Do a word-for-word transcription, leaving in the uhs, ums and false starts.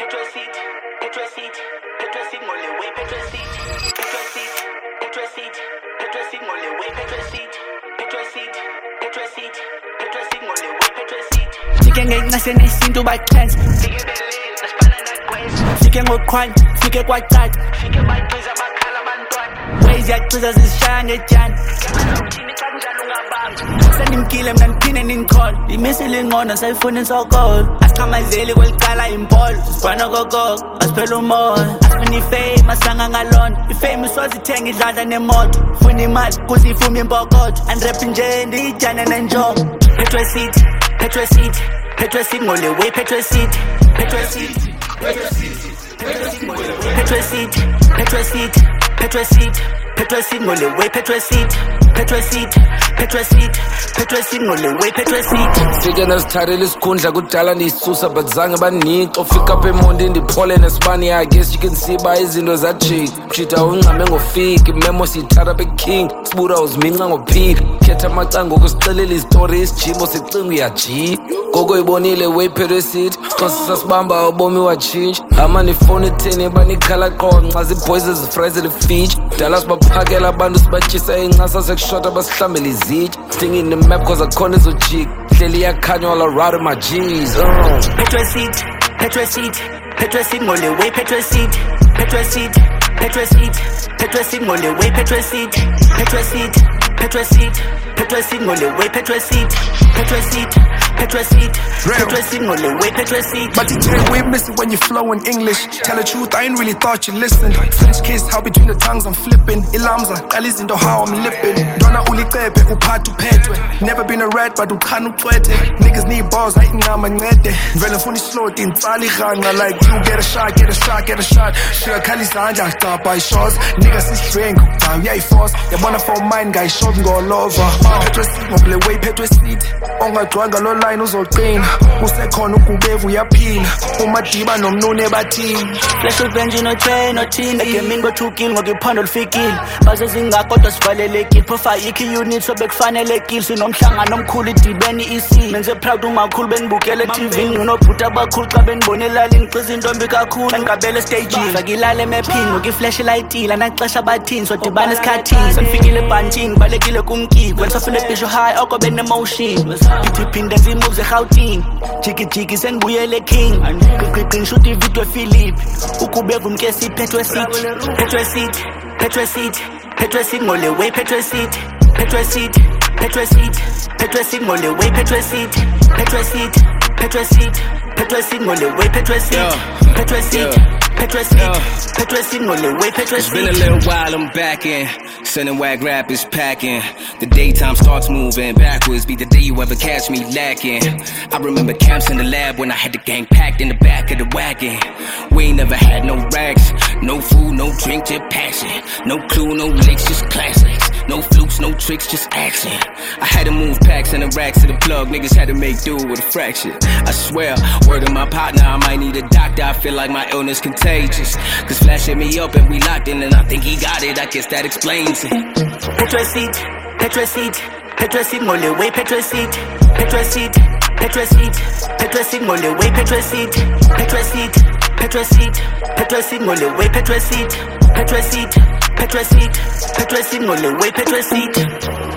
petrol seat, petrol seat, petrol seat, mole way, petrol seat, petrol seat, petrol seat, petrol seat, mole way, petrol seat, petrol seat, petrol seat, petrol seat, mole way, petrol seat. Sike ngencase nesintu bayichlense, sike belile nasibana nakwezi, sike ngokhwanya, sike kwacata, sike bayiqiza bakhala abantwana. Ways yaciza zisishaya ngejani, uthini xa kunjalo ungabamba. Sendimkile mna ndiphinde nindikhole, imisile ingqondo sayifuna insokolo. Asiqhamazeli kwelicala impolo, sibhana kokoko, asiphela umoya. Asifuna ifame, asanga ngalona, ifame isozithenga idladla nemoto. Funa imali, kuze ifume impokotho, andirephi nje ndiyijane nenjongo. Petrol seat, petrol seat, petrol seat, mole way, petrol seat, petrol seat, petrol seat, petrol seat, mole way, petrol seat, petrol seat, petrol seat, petrol seat, mole way, petrol seat, petrol seat, petrol seat, petrol seat, mole way, petrol seat. Fike nasithathela isikhundla kudala ndiyisusa but zange banixo. Fika apha eMondi ndiphole nesibani. I guess you can see by izinto zajika. Mshita ungqame ngofika, imemo siyithatha beking, sibuda uziminca ngophika. Khetha amacanga ngokusixelela izitori, isijimo sicinga uyajika. Gogo ibonile way petrol seat, xa sisasibamba ubomi watshintsha. Amani ifoni etheni banikhala qonqa, ziboys ezifries elifitshi. Dala sibaphakela abantu sibatyisa incasa sekushota basihlambela izitya. Stinging the map cause akhona ezojika, hleli iyakhanywa while I ride my G's. uh. Petrol seat, petrol seat, petrol seat, mole way, petrol seat, petrol seat, petrol seat, petrol seat, mole way, petrol seat, petrol seat, petrol seat, petrol seat, mole way, petrol seat, petrol seat, petrol seat, petrol seat, mole way, petrol seat. But you can't wait, miss it when you flow in English. Tell the truth, I ain't really thought you listened. French kiss, how between the tongues I'm flipping. Ilamza, Alice into how I'm lipping. Dona uliqebe, uphathu phethwe. Never been a rat, but ukhana ucwethe. Niggas need balls, I ain't ngama ncede. Vele funa islot, intsala ihanqa. Like you get a shot, get a shot, get a shot. Shira khali izandla, capa ishots. Niggas is strength, damn yeah force. Yabona for mine, guys shot ngolova. Petrol seat, mobile way, petrol seat. Ongagcwanga lo line uzoqina. Usekhona ukubevu uyaphila. Umadiba nomnune bathini. Flash revenge no chain no tin. Egaming go two kill ngoba iphando lifikile. Bazezinga kodwa sivalelekile. Profile ikhi unit so bekufanelekile. Sinomhlangano omkhulu idibeni isi. Menze proud umakhulu benibukele T V. Nginobhuta abakhulu xa benibonela lingiqiza intombi kakhulu. Engabele stage. Fakilale mapping ngoba iflash lightile. Anaxesha bathini so dibana esikhathini. Senfikile ebantini balekile kumkibo. When safile bisho high oko bene motion. Phinde zimoves eGauteng. Jiki jiki senibuyele king. Qiqin shoot ivideo Philip. Ukubeva umkesi petrol seat, petrol seat, petrol seat, petrol seat, mole way, petrol seat, petrol seat, petrol seat, petrol seat, mole way, petrol seat, petrol seat, petrol seat, petrol seat, mole way, petrol seat, petrol seat, petrol seat, petrol seat, mole way, petrol seat. It's been a little while, I'm back in. Sending whack rap is packing. The daytime starts moving backwards. Be the day you ever catch me lacking. I remember camps in the lab when I had the gang packed in the back of the wagon. We ain't never had no racks, no food, no drink, just passion. No clue, no licks, just classics. No flukes, no tricks, just action. I had to move packs and the racks to the plug. Niggas had to make do with a fraction. I swear, word of my partner, I might need a doctor. I feel like my illness contagious. Cause Flash hit me up and we locked in and I think he got it. I guess that explains it. Petrol seat, petrol seat, petrol seat, mole way, petrol seat, petrol seat, petrol seat, petrol seat, mole way, petrol seat, petrol seat, petrol seat, petrol seat, mole way, petrol seat, petrol seat, petrol seat, petrol seat, mole way, petrol seat.